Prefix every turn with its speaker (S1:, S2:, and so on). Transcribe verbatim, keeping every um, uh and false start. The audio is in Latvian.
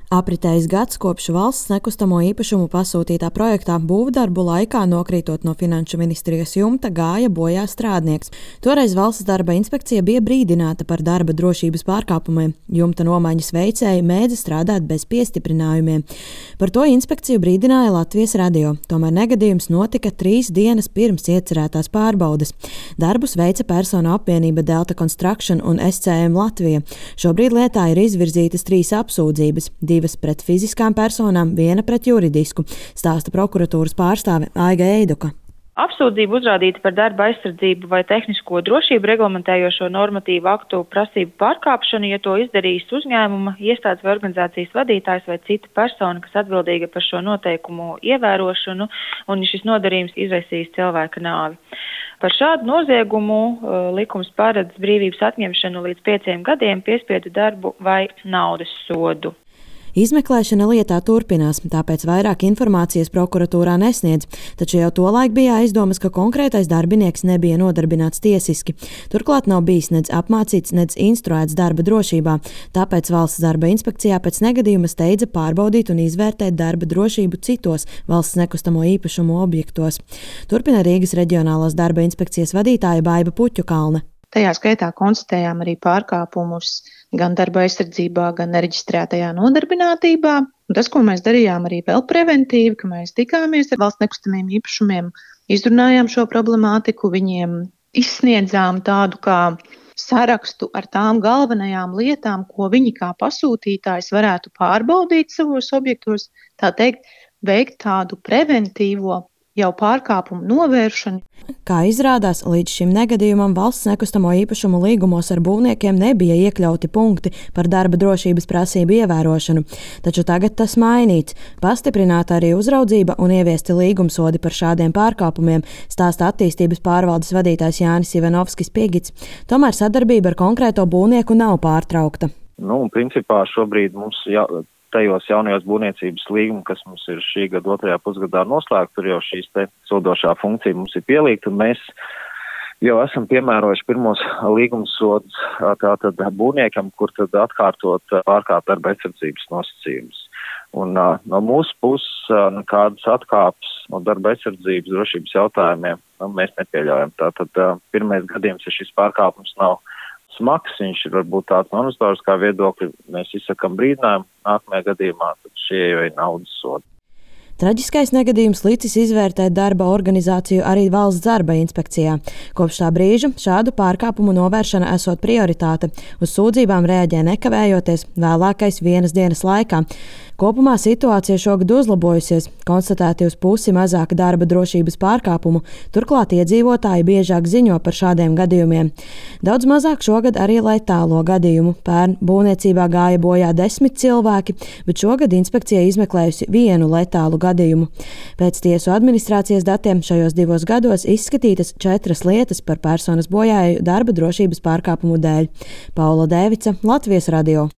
S1: Apritējis gads kopš valsts nekustamo īpašumu pasūtītā projektā būvdarbu laikā, nokrītot no Finanšu ministrijas jumta, gāja bojā strādnieks. Toreiz Valsts darba inspekcija bija brīdināta par darba drošības pārkāpumiem. Jumta nomaiņas veicēji mēdza strādāt bez piestiprinājumiem. Par to inspekciju brīdināja Latvijas radio. Tomēr negadījums notika trīs dienas pirms iecerētās pārbaudes. Darbus veica personu apvienība Delta Construction un S C M Latvija. Šobrīd lietā ir izvirzītas trīs apsūdzības. Divas pret fiziskām personām, viena pret juridisku, stāsta prokuratūras pārstāve Aiga Eiduka.
S2: Apsūdzība uzrādīta par darba aizsardzību vai tehnisko drošību reglamentējošo normatīvu aktu prasību pārkāpšanu, ja to izdarījis uzņēmuma, iestādes vai organizācijas vadītājs vai cita persona, kas atbildīga par šo noteikumu ievērošanu, un ja šis nodarījums izraisījis cilvēka nāvi. Par šādu noziegumu likums paredz brīvības atņemšanu līdz pieciem gadiem, piespiedu darbu vai naudas sodu.
S1: Izmeklēšana lietā turpinās, tāpēc vairāk informācijas prokuratūrā nesniedz, taču jau tolaik bija aizdomas, ka konkrētais darbinieks nebija nodarbināts tiesiski. Turklāt nav bijis nedz apmācīts, nedz instruēts darba drošībā, tāpēc Valsts darba inspekcijā pēc negadījuma steidza pārbaudīt un izvērtēt darba drošību citos valsts nekustamo īpašumu objektos. Turpina Rīgas reģionālās darba inspekcijas vadītāja Baiba Puķukalne.
S3: Tajā skaitā konstatējām arī pārkāpumus gan darba aizsardzībā, gan nereģistrētajā nodarbinātībā. Un tas, ko mēs darījām arī vēl preventīvi, ka mēs tikāmies ar valsts nekustamiem īpašumiem, izrunājām šo problemātiku, viņiem izsniedzām tādu kā sarakstu ar tām galvenajām lietām, ko viņi kā pasūtītājs varētu pārbaudīt savos objektos, tā teikt, veikt tādu preventīvo jau pārkāpumu novēršanu.
S1: Kā izrādās, līdz šim negadījumam valsts nekustamo īpašumu līgumos ar būvniekiem nebija iekļauti punkti par darba drošības prasību ievērošanu, taču tagad tas mainīts. Pastiprināta arī uzraudzība un ieviesti līgumsodi par šādiem pārkāpumiem, stāsta attīstības pārvaldes vadītājs Jānis Ivanovskis Piegits. Tomēr sadarbība ar konkrēto būvnieku nav pārtraukta.
S4: Nu, principā šobrīd mums jā... tajos jaunajos būvniecības līguma, kas mums ir šī gada otrajā pusgadā noslēgta, tur jau šīs te sodošā funkcija mums ir pielīgta, un mēs jau esam piemērojuši pirmos līgumsodus tātad būvniekam, kur tad atkārtot pārkāpt darba aizsardzības nosacījumus. Un uh, no mūsu puses uh, nekādas atkāpes no darba aizsardzības drošības jautājumiem nu, mēs nepieļaujam. Tātad uh, pirmais gadījums, ja šis pārkāpums nav smags, viņš ir varbūt tāds no organizatoriskā viedokļa, mēs izsakam brīdinājumu, nākamajā gadījumā tad šie jau ir naudas sodi.
S1: Traģiskais negadījums licis izvērtēt darba organizāciju arī Valsts darba inspekcijā. Kopš tā brīža šādu pārkāpumu novēršana esot prioritāte. Uz sūdzībām reaģē nekavējoties, vēlākais vienas dienas laikā. Kopumā situācija šogad uzlabojusies, konstatēti uz pusi mazāk darba drošības pārkāpumu, turklāt iedzīvotāji biežāk ziņo par šādiem gadījumiem. Daudz mazāk šogad arī letālo gadījumu. Pērn būvniecībā gāja bojā desmit cilvēki, bet šogad inspekcija izmeklējusi vienu letālu gadījumu. Pēc tiesu administrācijas datiem šajos divos gados izskatītas četras lietas par personas bojāju darba drošības pārkāpumu dēļ. Paula Dēvica, Latvijas radio.